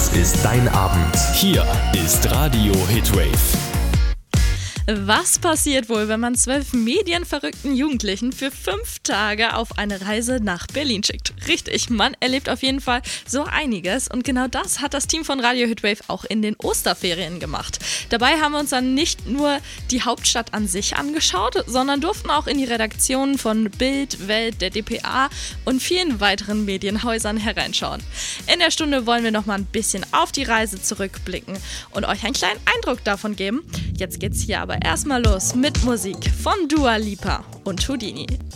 Das ist dein Abend. Hier ist Radio Hitwave. Was passiert wohl, wenn man 12 medienverrückten Jugendlichen für 5 Tage auf eine Reise nach Berlin schickt? Richtig, man erlebt auf jeden Fall so einiges und genau das hat das Team von Radio Hitwave auch in den Osterferien gemacht. Dabei haben wir uns dann nicht nur die Hauptstadt an sich angeschaut, sondern durften auch in die Redaktionen von Bild, Welt, der dpa und vielen weiteren Medienhäusern hereinschauen. In der Stunde wollen wir noch mal ein bisschen auf die Reise zurückblicken und euch einen kleinen Eindruck davon geben. Jetzt geht's hier aber erstmal los mit Musik von Dua Lipa und Houdini.